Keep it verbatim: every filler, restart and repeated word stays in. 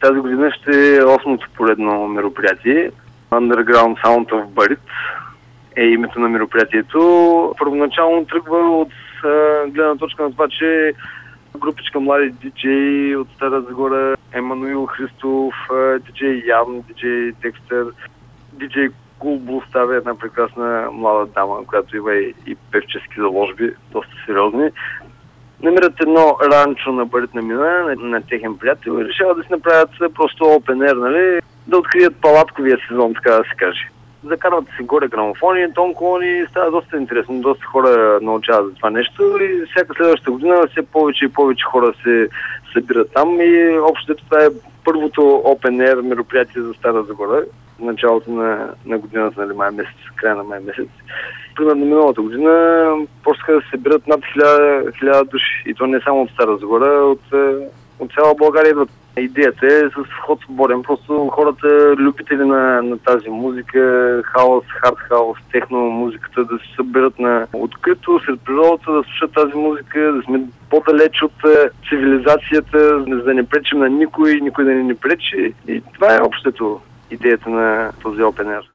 Тази година ще е осмото поредно мероприятие. Underground Sound of Барит е името на мероприятието. Първоначално тръгва от гледна точка на това, че групичка млади диджеи от Стара Загора, Емануил Христов, диджей Ян, диджей Декстър, диджей Кулбул става една прекрасна млада дама, която има и, и певчески заложби, доста сериозни. Намират едно ранчо на Баритна мина, на, на техен приятел и решават да си направят просто open air, нали? Да открият палатковия сезон, така да се каже. Закарват си горе грамофони, тонколони, става доста интересно, доста хора научават за това нещо и всяка следващата година все повече и повече хора се събират там и общо това е първото open air мероприятие за Стара Загора, в началото на, на годината, нали, май месец, края на май месец. Примерно миналата година почнаха да се събират над хиляда души и то не само от Стара Загора, от, от цяла България идват. Идеята е с вход свободен. Просто хората, любители на, на тази музика, хаос, хард хаус, техно музиката, да се съберат на открито, сред природата, да слушат тази музика, да сме по-далеч от цивилизацията, за да не пречим на никой, никой да не ни пречи. И това е общото идеята на този Open Air.